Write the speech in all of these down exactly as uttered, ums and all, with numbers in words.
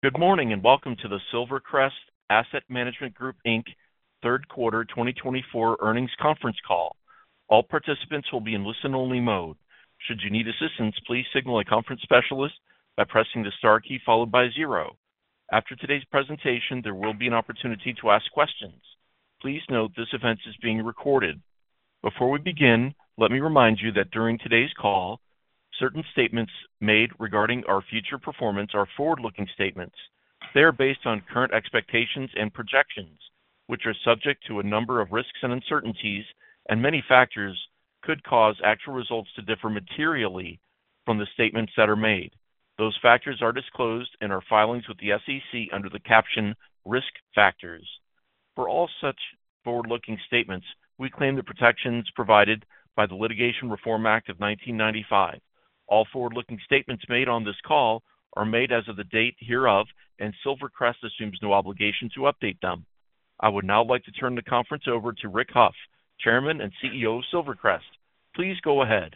Good morning and welcome to the Silvercrest Asset Management Group, Incorporated third quarter twenty twenty-four earnings conference call. All participants will be in listen-only mode. Should you need assistance, please signal a conference specialist by pressing the star key followed by zero. After today's presentation, there will be an opportunity to ask questions. Please note this event is being recorded. Before we begin, let me remind you that during today's call, certain statements made regarding our future performance are forward-looking statements. They are based on current expectations and projections, which are subject to a number of risks and uncertainties, and many factors could cause actual results to differ materially from the statements that are made. Those factors are disclosed in our filings with the S E C under the caption Risk Factors. For all such forward-looking statements, we claim the protections provided by the Litigation Reform Act of nineteen ninety-five. All forward-looking statements made on this call are made as of the date hereof, and Silvercrest assumes no obligation to update them. I would now like to turn the conference over to Rick Hough, Chairman and C E O of Silvercrest. Please go ahead.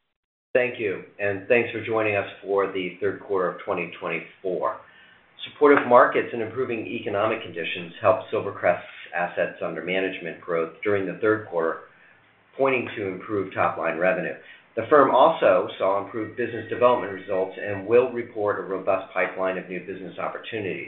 Thank you, and thanks for joining us for the third quarter of twenty twenty-four. Supportive markets and improving economic conditions helped Silvercrest's assets under management growth during the third quarter, pointing to improved top-line revenue. The firm also saw improved business development results and will report a robust pipeline of new business opportunities.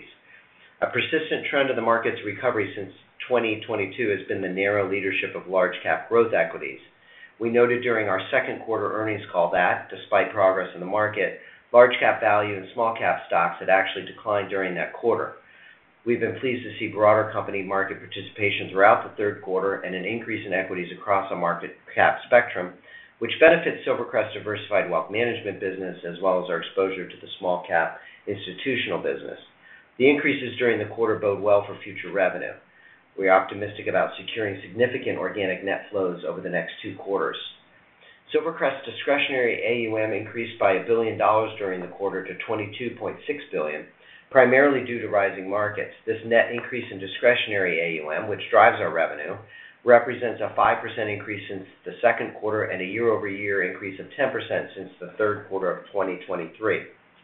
A persistent trend of the market's recovery since twenty twenty-two has been the narrow leadership of large-cap growth equities. We noted during our second quarter earnings call that, despite progress in the market, large-cap value and small-cap stocks had actually declined during that quarter. We've been pleased to see broader company market participation throughout the third quarter and an increase in equities across the market cap spectrum, which benefits Silvercrest's diversified wealth management business as well as our exposure to the small-cap institutional business. The increases during the quarter bode well for future revenue. We are optimistic about securing significant organic net flows over the next two quarters. Silvercrest's discretionary A U M increased by a billion dollars during the quarter to twenty-two point six billion dollars, primarily due to rising markets. This net increase in discretionary A U M, which drives our revenue, represents a five percent increase since the second quarter and a year-over-year increase of ten percent since the third quarter of twenty twenty-three.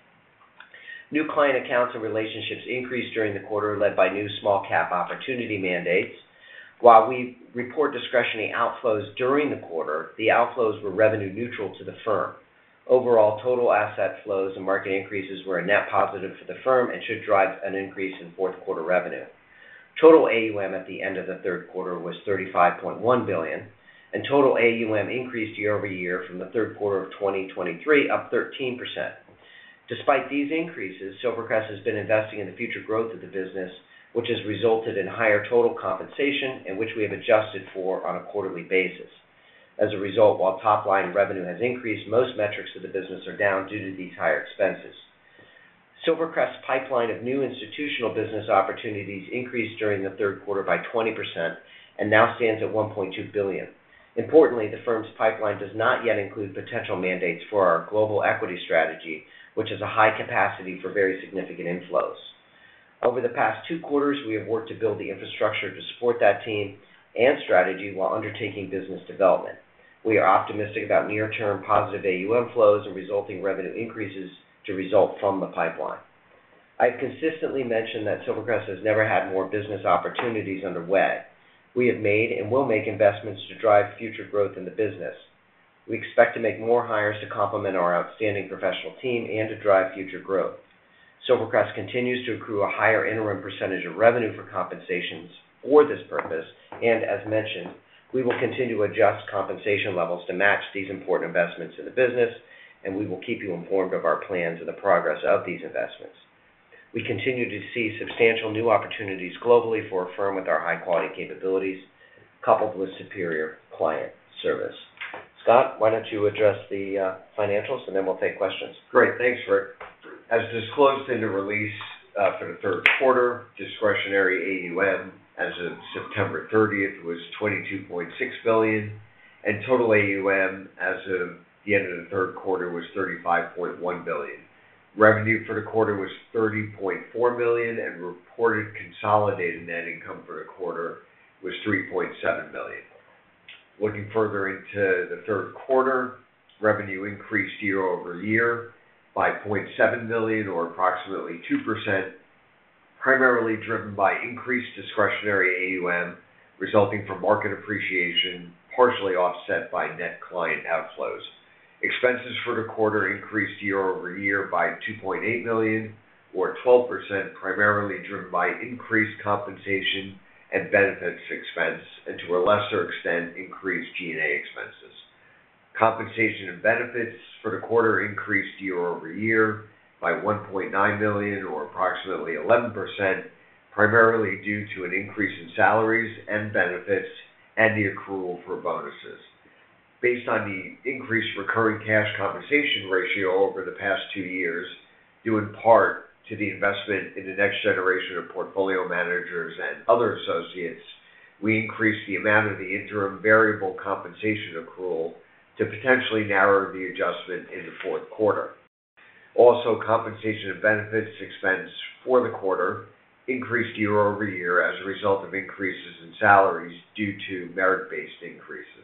New client accounts and relationships increased during the quarter, led by new small-cap opportunity mandates. While we report discretionary outflows during the quarter, the outflows were revenue neutral to the firm. Overall, total asset flows and market increases were a net positive for the firm and should drive an increase in fourth quarter revenue. Total A U M at the end of the third quarter was thirty-five point one billion dollars, and total A U M increased year over year from the third quarter of twenty twenty-three, up thirteen percent. Despite these increases, Silvercrest has been investing in the future growth of the business, which has resulted in higher total compensation and which we have adjusted for on a quarterly basis. As a result, while top-line revenue has increased, most metrics of the business are down due to these higher expenses. Silvercrest's pipeline of new institutional business opportunities increased during the third quarter by twenty percent and now stands at one point two billion dollars. Importantly, the firm's pipeline does not yet include potential mandates for our global equity strategy, which has a high capacity for very significant inflows. Over the past two quarters, we have worked to build the infrastructure to support that team and strategy while undertaking business development. We are optimistic about near-term positive A U M flows and resulting revenue increases to result from the pipeline. I've consistently mentioned that Silvercrest has never had more business opportunities underway. We have made and will make investments to drive future growth in the business. We expect to make more hires to complement our outstanding professional team and to drive future growth. Silvercrest continues to accrue a higher interim percentage of revenue for compensations for this purpose, and as mentioned, we will continue to adjust compensation levels to match these important investments in the business, and we will keep you informed of our plans and the progress of these investments. We continue to see substantial new opportunities globally for a firm with our high-quality capabilities, coupled with superior client service. Scott, why don't you address the uh, financials, and then we'll take questions. Great, thanks, Rick. As disclosed in the release uh, for the third quarter, discretionary A U M as of September thirtieth was twenty-two point six billion dollars, and total A U M as of the end of the third quarter was thirty-five point one billion dollars. Revenue for the quarter was thirty point four million dollars, and reported consolidated net income for the quarter was three point seven million dollars. Looking further into the third quarter, revenue increased year over year by zero point seven million dollars, or approximately two percent, primarily driven by increased discretionary A U M resulting from market appreciation, partially offset by net client outflows. Expenses for the quarter increased year-over-year by two point eight million dollars, or twelve percent, primarily driven by increased compensation and benefits expense, and to a lesser extent, increased G and A expenses. Compensation and benefits for the quarter increased year-over-year by one point nine million dollars, or approximately eleven percent, primarily due to an increase in salaries and benefits and the accrual for bonuses. Based on the increased recurring cash compensation ratio over the past two years, due in part to the investment in the next generation of portfolio managers and other associates, we increased the amount of the interim variable compensation accrual to potentially narrow the adjustment in the fourth quarter. Also, compensation and benefits expense for the quarter increased year-over-year as a result of increases in salaries due to merit-based increases.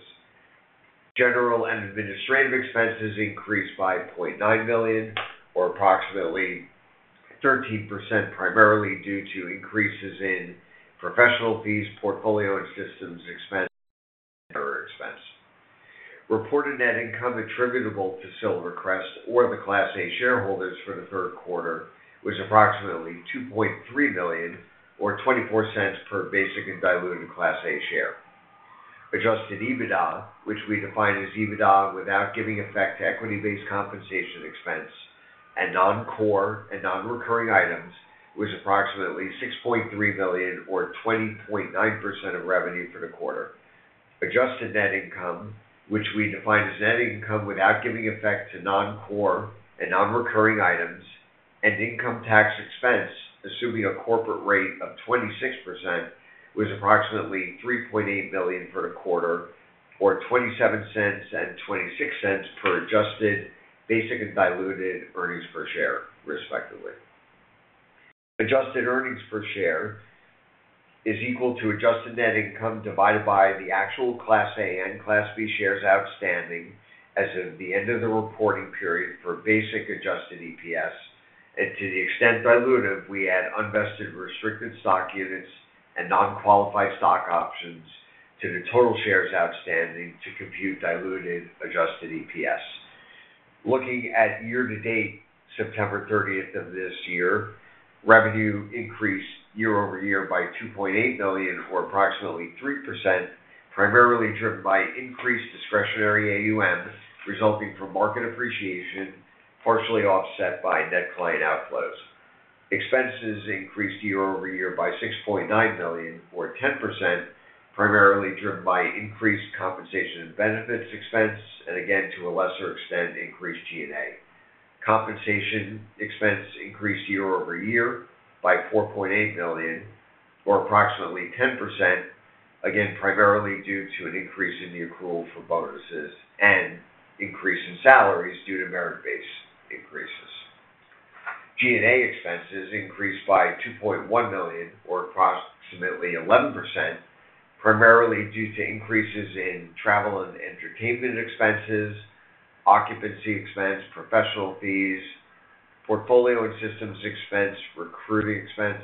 General and administrative expenses increased by zero point nine million dollars, or approximately thirteen percent, primarily due to increases in professional fees, portfolio and systems expense, and other expense. Reported net income attributable to Silvercrest or the Class A shareholders for the third quarter was approximately two point three million dollars, or twenty-four cents per basic and diluted Class A share. Adjusted EBITDA, which we define as EBITDA without giving effect to equity-based compensation expense and non-core and non-recurring items, was approximately six point three million dollars, or twenty point nine percent of revenue for the quarter. Adjusted net income, which we define as net income without giving effect to non-core and non-recurring items, and income tax expense, assuming a corporate rate of twenty-six percent, was approximately three point eight million dollars for the quarter, or twenty-seven cents and twenty-six cents per adjusted basic and diluted earnings per share, respectively. Adjusted earnings per share is equal to adjusted net income divided by the actual Class A and Class B shares outstanding as of the end of the reporting period for basic adjusted E P S, and to the extent dilutive, we add unvested restricted stock units and non-qualified stock options to the total shares outstanding to compute diluted adjusted E P S. Looking at year-to-date September thirtieth of this year, revenue increased year-over-year by two point eight million dollars, or approximately three percent, primarily driven by increased discretionary A U M resulting from market appreciation, partially offset by net client outflows. Expenses increased year-over-year by six point nine million dollars, or ten percent, primarily driven by increased compensation and benefits expense, and again, to a lesser extent, increased G and A. Compensation expense increased year-over-year by four point eight million dollars, or approximately ten percent, again, primarily due to an increase in the accrual for bonuses and increase in salaries due to merit-based increases. G and A expenses increased by two point one million dollars, or approximately eleven percent, primarily due to increases in travel and entertainment expenses, occupancy expense, professional fees, portfolio and systems expense, recruiting expense,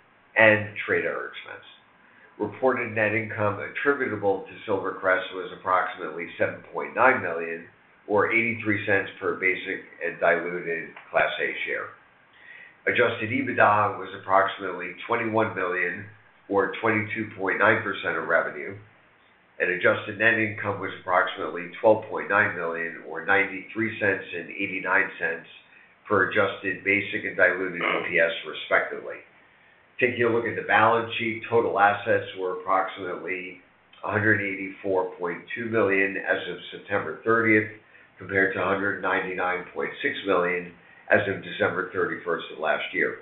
and trade error expense. Reported net income attributable to Silvercrest was approximately seven point nine million dollars, or eighty-three cents per basic and diluted Class A share. Adjusted EBITDA was approximately twenty-one million dollars, or twenty-two point nine percent of revenue, and adjusted net income was approximately twelve point nine million dollars, or ninety-three cents and eighty-nine cents per adjusted basic and diluted E P S, respectively. Taking a look at the balance sheet, total assets were approximately one hundred eighty-four point two million dollars as of September thirtieth, compared to one hundred ninety-nine point six million dollars as of December thirty-first of last year.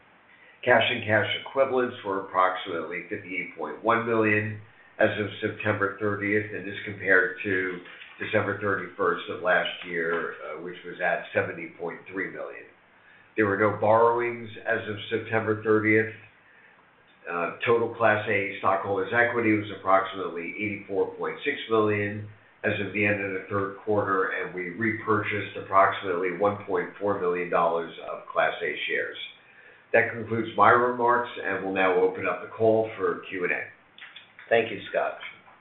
Cash and cash equivalents were approximately fifty-eight point one million dollars as of September thirtieth, and this compared to December thirty-first of last year, uh, which was at seventy point three million dollars. There were no borrowings as of September thirtieth. Uh, total Class A stockholders' equity was approximately eighty-four point six million dollars as of the end of the third quarter, and we repurchased approximately one point four million dollars of Class A shares. That concludes my remarks, and we'll now open up the call for Q and A. Thank you, Scott.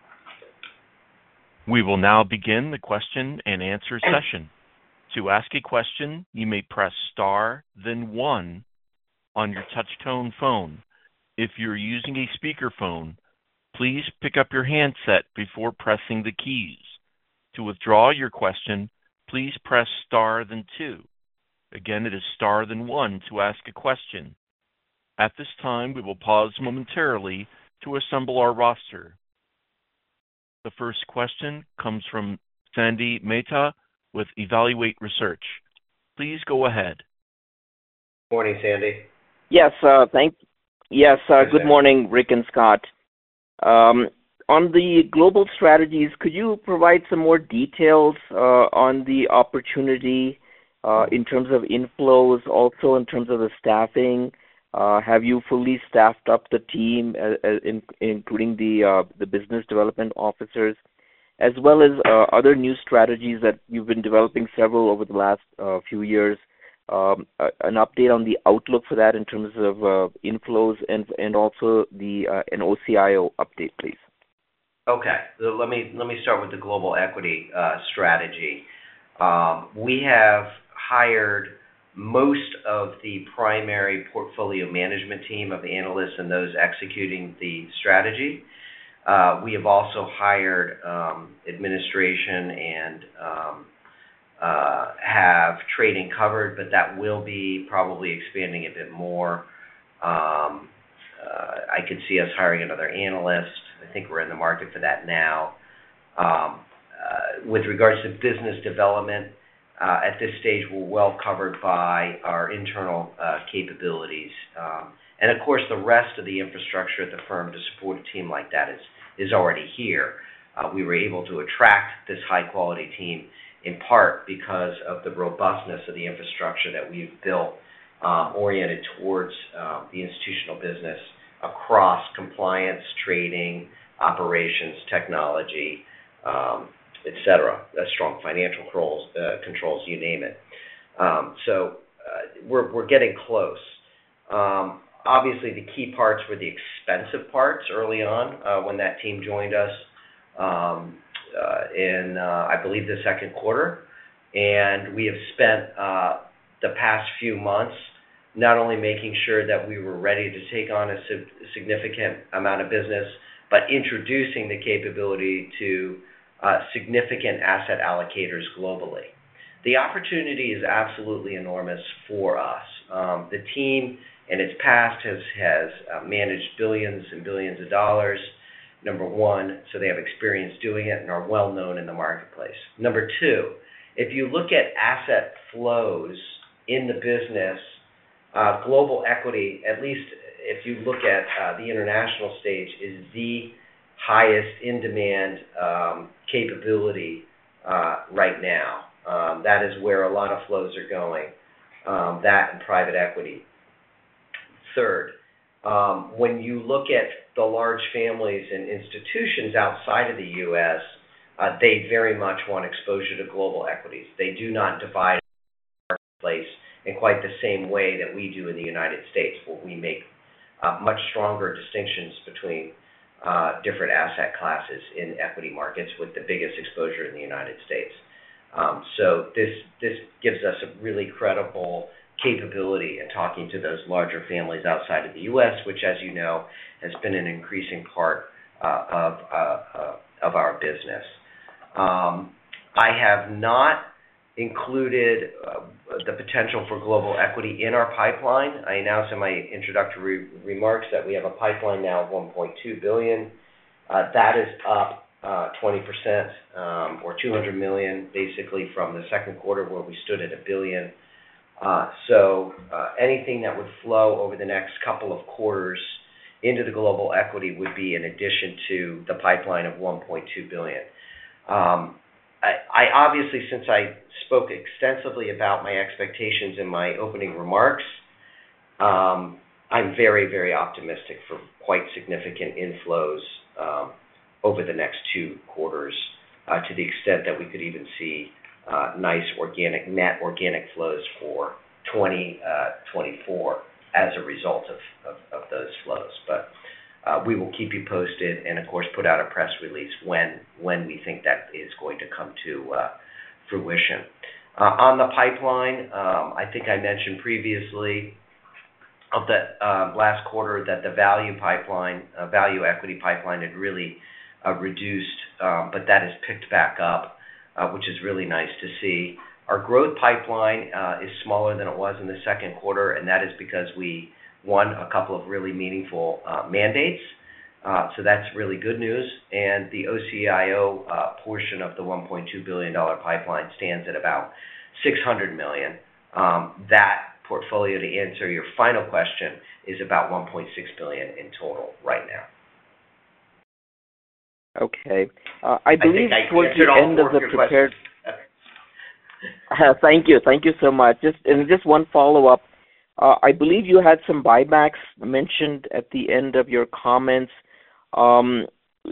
We will now begin the question and answer session. To ask a question, you may press star, then one on your touch-tone phone. If you're using a speakerphone, please pick up your handset before pressing the keys. To withdraw your question, please press star, then two. Again, it is star, then one to ask a question. At this time, we will pause momentarily to assemble our roster. The first question comes from Sandy Mehta with Evaluate Research. Please go ahead. Morning, Sandy. Yes, uh, thank. Yes, uh, Hi, good Sandy. morning, Rick and Scott. Um, on the global strategies, could you provide some more details uh, on the opportunity uh, in terms of inflows, also in terms of the staffing? Uh, have you fully staffed up the team, uh, uh, in, including the uh, the business development officers, as well as uh, other new strategies that you've been developing several over the last uh, few years? Um, uh, an update on the outlook for that in terms of uh, inflows and and also the uh, an O C I O update, please. Okay, so let me let me start with the global equity uh, strategy. Um, we have hired most of the primary portfolio management team of analysts and those executing the strategy. Uh, we have also hired um, administration and um, uh, have trading covered, but that will be probably expanding a bit more. Um, uh, I could see us hiring another analyst. I think we're in the market for that now. Um, uh, with regards to business development, uh, at this stage, we're well covered by our internal uh, capabilities. Um, and of course, the rest of the infrastructure at the firm to support a team like that is, is already here. Uh, we were able to attract this high-quality team in part because of the robustness of the infrastructure that we've built, um, oriented towards uh, the institutional business across compliance, trading, operations, technology, um, et cetera, uh, strong financial controls, uh, controls, you name it. Um, so uh, we're, we're getting close. Um, obviously, the key parts were the expensive parts early on uh, when that team joined us um, uh, in, uh, I believe, the second quarter. And we have spent uh, the past few months not only making sure that we were ready to take on a significant amount of business, but introducing the capability to uh, significant asset allocators globally. The opportunity is absolutely enormous for us. Um, the team in its past has, has uh, managed billions and billions of dollars, number one, so they have experience doing it and are well known in the marketplace. Number two, if you look at asset flows in the business, Uh, global equity, at least if you look at uh, the international stage, is the highest in-demand um, capability uh, right now. Um, that is where a lot of flows are going, um, that and private equity. Third, um, when you look at the large families and institutions outside of the U S, uh, they very much want exposure to global equities. They do not divide the marketplace in quite the same way that we do in the United States, where we make uh, much stronger distinctions between uh, different asset classes in equity markets, with the biggest exposure in the United States. Um, so this this gives us a really credible capability in talking to those larger families outside of the U S, which, as you know, has been an increasing part uh, of uh, uh, of our business. Um, I have not included uh, the potential for global equity in our pipeline. I announced in my introductory remarks that we have a pipeline now of one point two billion dollars. Uh, that is up uh, twenty percent um, or two hundred million dollars basically from the second quarter where we stood at a billion. Uh, so uh, anything that would flow over the next couple of quarters into the global equity would be in addition to the pipeline of one point two billion dollars. Um, I obviously, since I spoke extensively about my expectations in my opening remarks, um, I'm very, very optimistic for quite significant inflows um, over the next two quarters, uh, to the extent that we could even see uh, nice organic, net organic flows for twenty twenty-four. as a result of, of, of those flows. But uh, we will keep you posted and, of course, put out a press release when when we think that is going to come to uh, fruition. Uh, on the pipeline, um, I think I mentioned previously of the uh, last quarter that the value pipeline, uh, value equity pipeline had really uh, reduced, um, but that has picked back up, uh, which is really nice to see. Our growth pipeline uh, is smaller than it was in the second quarter, and that is because we won a couple of really meaningful uh, mandates. Uh, so that's really good news. And the O C I O uh, portion of the one point two billion dollars pipeline stands at about six hundred million dollars. Um, that portfolio, to answer your final question, is about one point six billion dollars in total right now. Okay. Uh, I believe I towards the end of the prepared... Uh, thank you. Thank you so much. Just and just one follow-up. Uh, I believe you had some buybacks mentioned at the end of your comments. Um,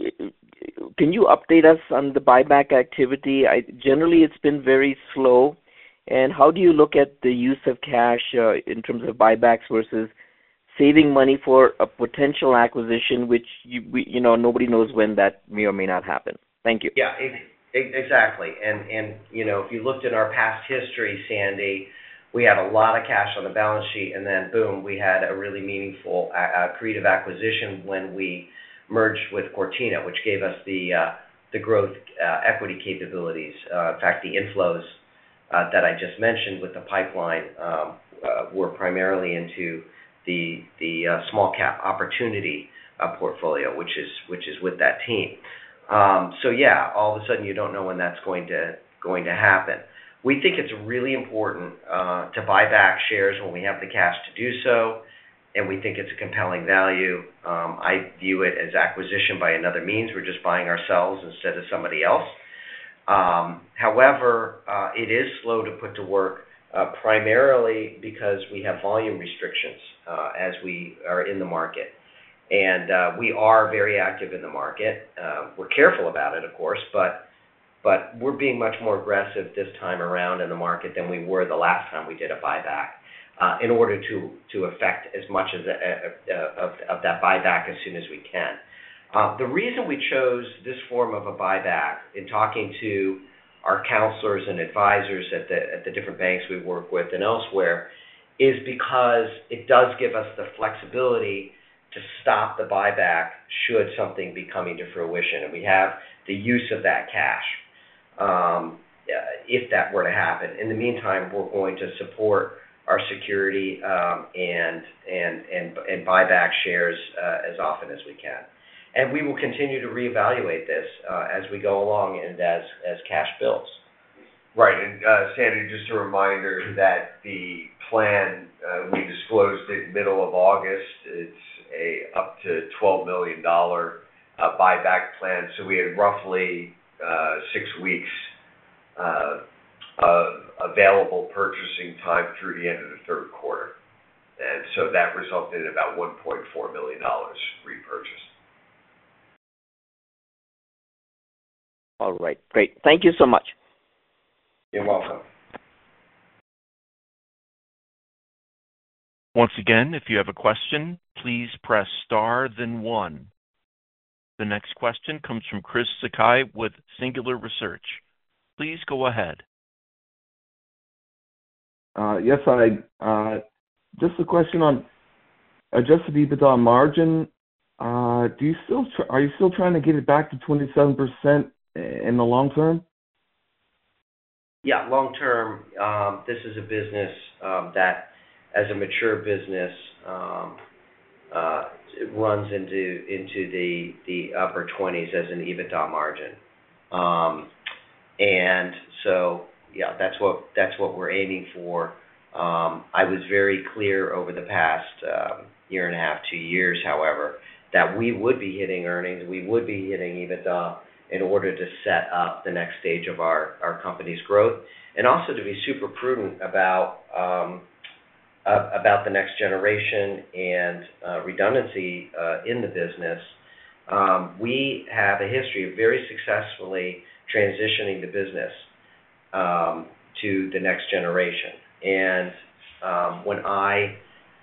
can you update us on the buyback activity? I, generally, it's been very slow. And how do you look at the use of cash uh, in terms of buybacks versus saving money for a potential acquisition, which you, we, you know nobody knows when that may or may not happen? Thank you. Yeah, it, it, exactly. And and you know, if you looked at our past history, Sandy, we had a lot of cash on the balance sheet, and then boom, we had a really meaningful uh, creative acquisition when we merged with Cortina, which gave us the uh, the growth uh, equity capabilities. Uh, in fact, the inflows uh, that I just mentioned with the pipeline um, uh, were primarily into the the uh, small cap opportunity uh, portfolio, which is which is with that team. Um, so yeah, all of a sudden you don't know when that's going to going to happen. We think it's really important uh, to buy back shares when we have the cash to do so, and we think it's a compelling value. Um, I view it as acquisition by another means. We're just buying ourselves instead of somebody else. Um, however, uh, it is slow to put to work, uh, primarily because we have volume restrictions uh, as we are in the market. And uh, we are very active in the market. Uh, we're careful about it, of course, but but we're being much more aggressive this time around in the market than we were the last time we did a buyback uh, in order to to effect as much as a, a, a, of, of that buyback as soon as we can. Uh, the reason we chose this form of a buyback, in talking to our counselors and advisors at the at the different banks we work with and elsewhere, is because it does give us the flexibility to stop the buyback should something be coming to fruition, and we have the use of that cash um, if that were to happen. In the meantime, we're going to support our security um, and and and and buy back shares uh, as often as we can. And we will continue to reevaluate this uh, as we go along and as, as cash builds. Right, and uh, Sandy, just a reminder that the plan, uh, we disclosed it middle of August. It's a up to twelve million dollars uh, buyback plan, so we had roughly uh, six weeks uh, of available purchasing time through the end of the third quarter. And so that resulted in about one point four million dollars repurchased. All right, great. Thank you so much. You're welcome. Once again, if you have a question, please press star, then one. The next question comes from Chris Sakai with Singular Research. Please go ahead. Uh, yes, I uh, just a question on adjusted EBITDA margin. Uh, do you still tr- are you still trying to get it back to twenty-seven percent in the long term? Yeah, long term, um, this is a business um, that, as a mature business, um, uh, runs into into the the upper twenties as an EBITDA margin, um, and so yeah, that's what that's what we're aiming for. Um, I was very clear over the past um, year and a half, two years, however, that we would be hitting earnings, we would be hitting EBITDA in order to set up the next stage of our, our company's growth, and also to be super prudent about um, uh, about the next generation and uh, redundancy uh, in the business. Um, we have a history of very successfully transitioning the business um, to the next generation. And um, when I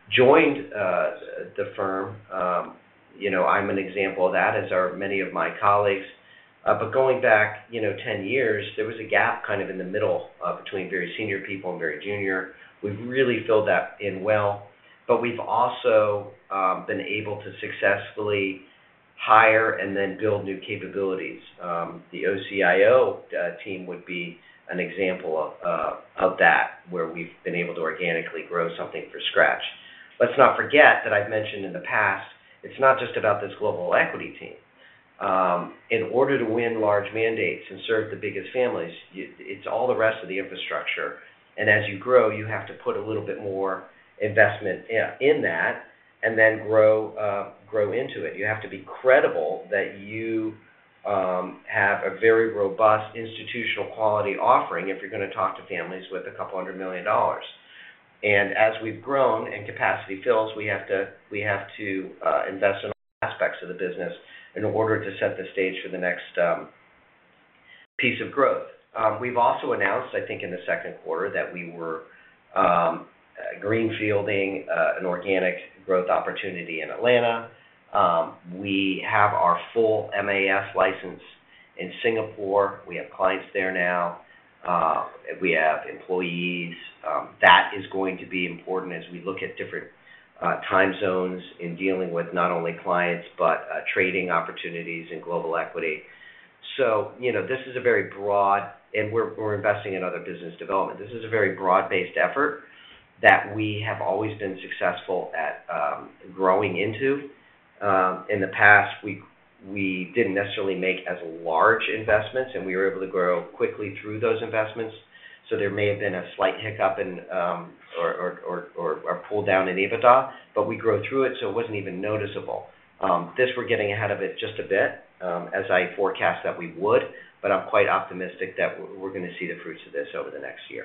joined uh, the firm, um, you know, I'm an example of that, as are many of my colleagues. Uh, but going back, you know, ten years, there was a gap kind of in the middle uh, between very senior people and very junior. We've really filled that in well, but we've also um, been able to successfully hire and then build new capabilities. Um, the O C I O uh, team would be an example of, uh, of that, where we've been able to organically grow something from scratch. Let's not forget that I've mentioned in the past, it's not just about this global equity team. Um, in order to win large mandates and serve the biggest families, you, it's all the rest of the infrastructure. And as you grow, you have to put a little bit more investment in, in that, and then grow uh, grow into it. You have to be credible that you um, have a very robust institutional quality offering if you're going to talk to families with a couple hundred million dollars. And as we've grown and capacity fills, we have to we have to uh, invest in all aspects of the business in order to set the stage for the next um, piece of growth. Um, we've also announced, I think in the second quarter, that we were um, uh, greenfielding uh, an organic growth opportunity in Atlanta. Um, we have our full M A S license in Singapore. We have clients there now. Uh, we have employees. Um, that is going to be important as we look at different uh, time zones in dealing with not only clients but uh, trading opportunities in global equity. So, you know, this is a very broad, and we're, we're investing in other business development. This is a very broad-based effort that we have always been successful at um, growing into. Um, in the past, we we didn't necessarily make as large investments, and we were able to grow quickly through those investments. So there may have been a slight hiccup in um, or, or, or, or, or pull down in EBITDA, but we grow through it, so it wasn't even noticeable. Um, this, we're getting ahead of it just a bit, um, as I forecast that we would, but I'm quite optimistic that we're, we're going to see the fruits of this over the next year.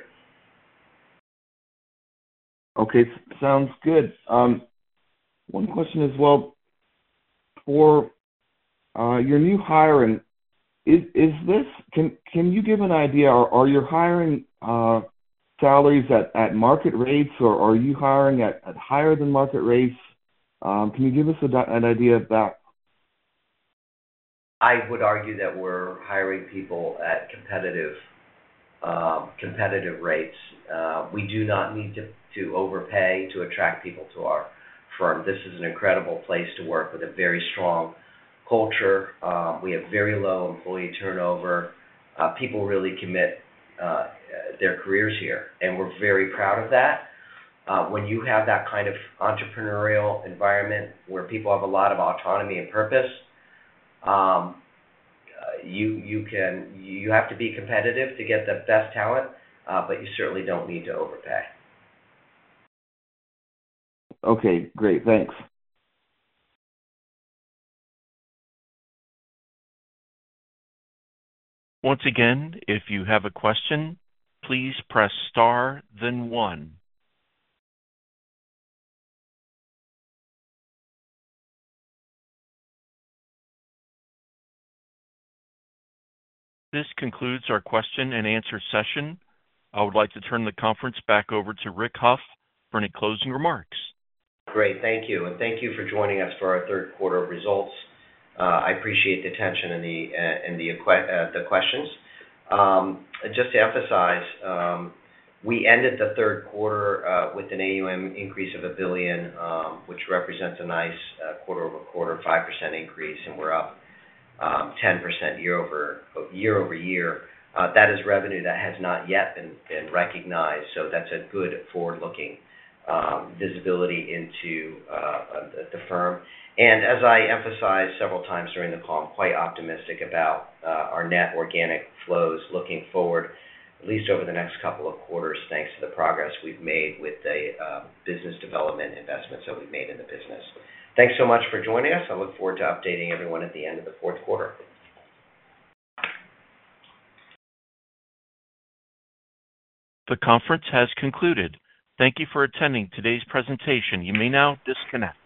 Okay, sounds good. Um, one question as well, for uh, your new hiring, is is this, can can you give an idea, are, are you hiring uh, salaries at, at market rates, or are you hiring at, at higher than market rates? Um, can you give us a, an idea of that? I would argue that we're hiring people at competitive um, competitive rates. Uh, we do not need to, to overpay to attract people to our firm. This is an incredible place to work with a very strong culture. Um, we have very low employee turnover. Uh, people really commit uh, their careers here, and we're very proud of that. Uh, when you have that kind of entrepreneurial environment where people have a lot of autonomy and purpose, um, uh, you you can you have to be competitive to get the best talent, uh, but you certainly don't need to overpay. Okay, great, thanks. Once again, if you have a question, please press star, then one. This concludes our question and answer session. I would like to turn the conference back over to Rick Hough for any closing remarks. Great, thank you, and thank you for joining us for our third quarter results. Uh, I appreciate the attention and the uh, and the uh, the questions. Um, just to emphasize, um, we ended the third quarter uh, with an A U M increase of a billion, um, which represents a nice uh, quarter over quarter, five percent increase, and we're up um, ten percent year over year over year. Uh, that is revenue that has not yet been, been recognized, so that's a good forward-looking um, visibility into uh, the, the firm. And as I emphasized several times during the call, I'm quite optimistic about uh, our net organic flows looking forward, at least over the next couple of quarters, thanks to the progress we've made with the uh, business development investments that we've made in the business. Thanks so much for joining us. I look forward to updating everyone at the end of the fourth quarter. The conference has concluded. Thank you for attending today's presentation. You may now disconnect.